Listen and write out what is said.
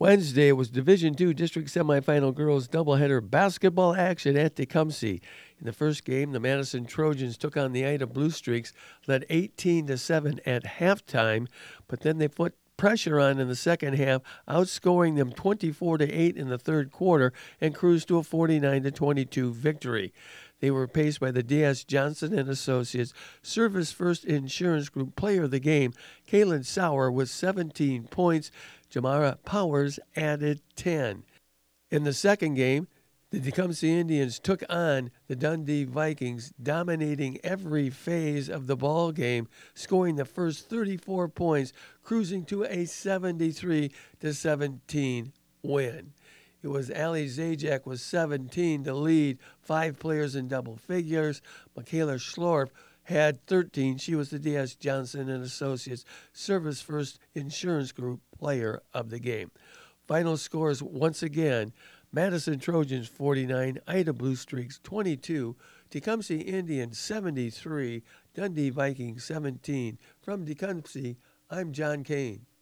Wednesday, it was Division II District Semifinal Girls doubleheader basketball action at Tecumseh. In the first game, the Madison Trojans took on the Ida Blue Streaks, led 18-7 at halftime, but then they put pressure on in the second half, outscoring them 24-8 in the third quarter and cruised to a 49-22 victory. They were paced by the D.S. Johnson and Associates Service First Insurance Group Player of the Game, Kaylin Sauer, with 17 points. Jamara Powers added 10. In the second game, the Tecumseh Indians took on the Dundee Vikings, dominating every phase of the ball game, scoring the first 34 points, cruising to a 73-17 win. It was Ali Zajac with 17 to lead, 5 players in double figures. Michaela Schlorf had 13. She was the D.S. Johnson and Associates Service First Insurance Group Player of the Game. Final scores once again: Madison Trojans 49, Ida Blue Streaks 22, Tecumseh Indians 73, Dundee Vikings 17. From Tecumseh, I'm John Kane.